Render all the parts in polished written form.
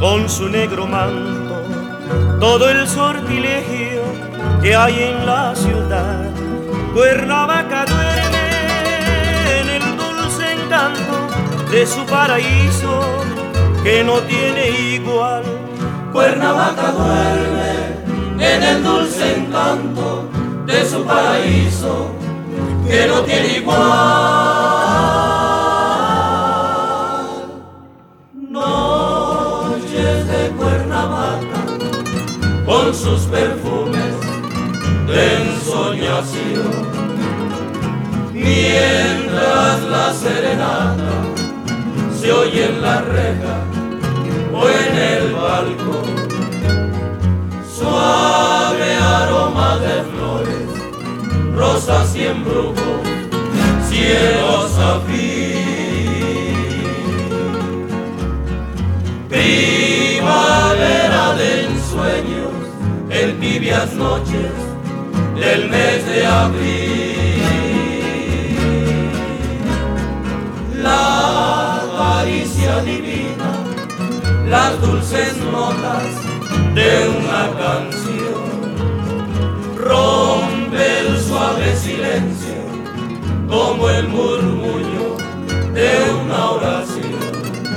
con su negro manto, todo el sortilegio que hay en la ciudad. Cuernavaca duerme en el dulce encanto de su paraíso que no tiene igual. Cuernavaca duerme en el dulce encanto de su paraíso que no tiene igual. Noches de Cuernavaca con sus perfumes de ensoñación, mientras la serenata se oye en la reja o en el balcón. Suave aroma de flores, rosas y embrujos, cielo zafir. Primavera de ensueños en tibias noches del mes de abril. La caricia divina, las dulces notas de una canción, rompe el suave silencio como el murmullo de una oración.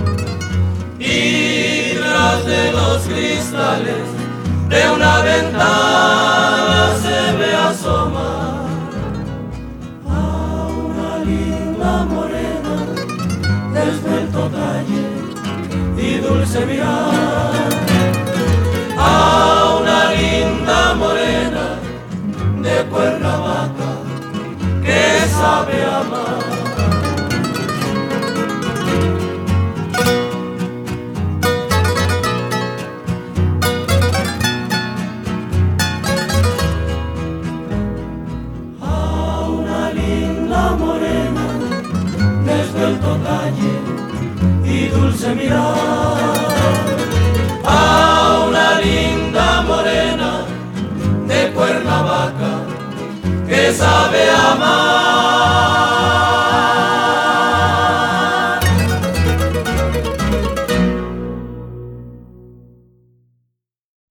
Y tras de los cristales de una ventana se ve asomar a una linda morena de esbelto talle y dulce mirar, a una linda morena de Cuernavaca que sabe amar. Morena, de esbelto talle y dulce mirar,